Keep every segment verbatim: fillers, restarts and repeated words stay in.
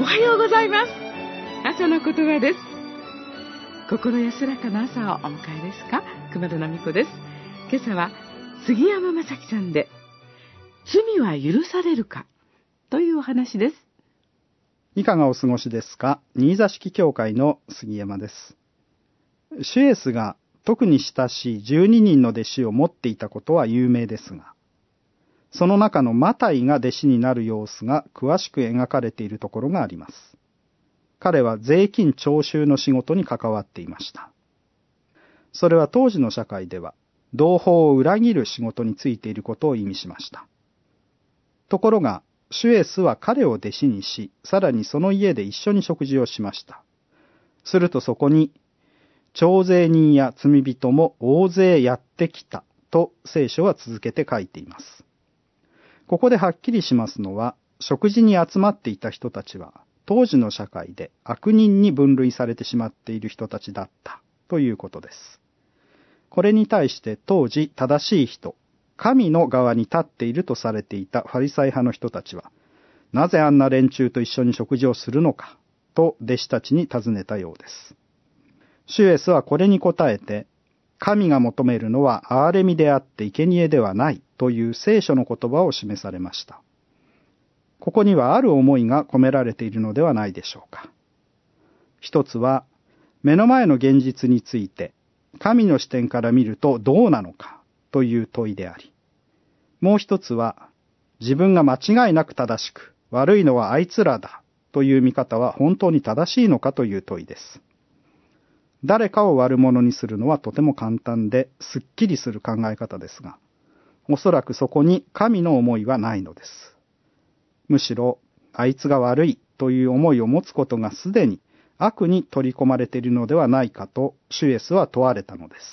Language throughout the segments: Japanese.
おはようございます。朝の言葉です。心安らかな朝をお迎えですか？熊田奈美子です。今朝は杉山正樹さんで、罪は許されるかというお話です。 いかがお過ごしですか？新座敷教会の杉山です。主イエスが特に親しいじゅうににんの弟子を持っていたことは有名ですが、その中のマタイが弟子になる様子が詳しく描かれているところがあります。彼は税金徴収の仕事に関わっていました。それは当時の社会では同胞を裏切る仕事についていることを意味しました。ところが、主イエスは彼を弟子にし、さらにその家で一緒に食事をしました。するとそこに、徴税人や罪人も大勢やってきたと聖書は続けて書いています。ここではっきりしますのは、食事に集まっていた人たちは、当時の社会で悪人に分類されてしまっている人たちだったということです。これに対して当時正しい人、神の側に立っているとされていたファリサイ派の人たちは、なぜあんな連中と一緒に食事をするのかと弟子たちに尋ねたようです。主イエスはこれに答えて、神が求めるのは憐れみであって生贄ではないという聖書の言葉を示されました。ここにはある思いが込められているのではないでしょうか。一つは、目の前の現実について、神の視点から見るとどうなのかという問いであり、もう一つは、自分が間違いなく正しく、悪いのはあいつらだという見方は本当に正しいのかという問いです。誰かを悪者にするのはとても簡単で、すっきりする考え方ですが、おそらくそこに神の思いはないのです。むしろ、あいつが悪いという思いを持つことがすでに悪に取り込まれているのではないかと、主イエスは問われたのです。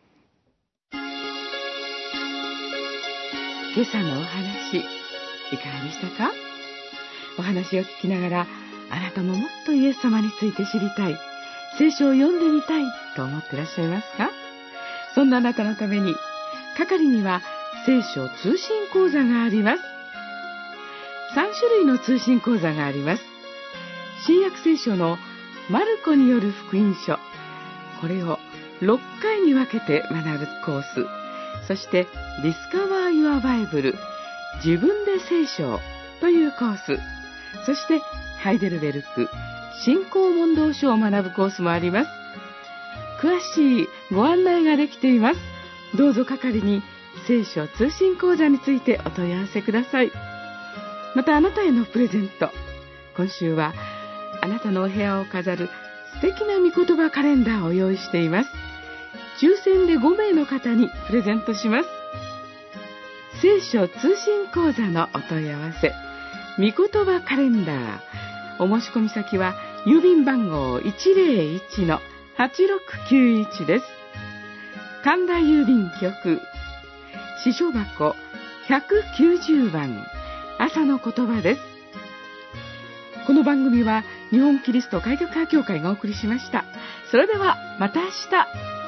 今朝のお話、いかがでしたか？お話を聞きながら、あなたももっとイエス様について知りたい、聖書を読んでみたいと思っていらっしゃいますか？そんなあなたのために、係には聖書通信講座があります。さん種類の通信講座があります。新約聖書のマルコによる福音書、これをろっかいに分けて学ぶコース、そしてディスカバー・ユア・バイブル、自分で聖書をというコース、そしてハイデルベルク信仰問答書を学ぶコースもあります。詳しいご案内ができています。どうぞ係に聖書通信講座についてお問い合わせください。またあなたへのプレゼント、今週はあなたのお部屋を飾る素敵な御言葉カレンダーを用意しています。抽選でごめいの方にプレゼントします。聖書通信講座のお問い合わせ、御言葉カレンダー、お申し込み先は郵便番号 いちまるいちのはちろくきゅういち です。神田郵便局支所箱ひゃくきゅうじゅうばん、朝の言葉です。この番組は日本キリスト開拓派協会がお送りしました。それではまた明日。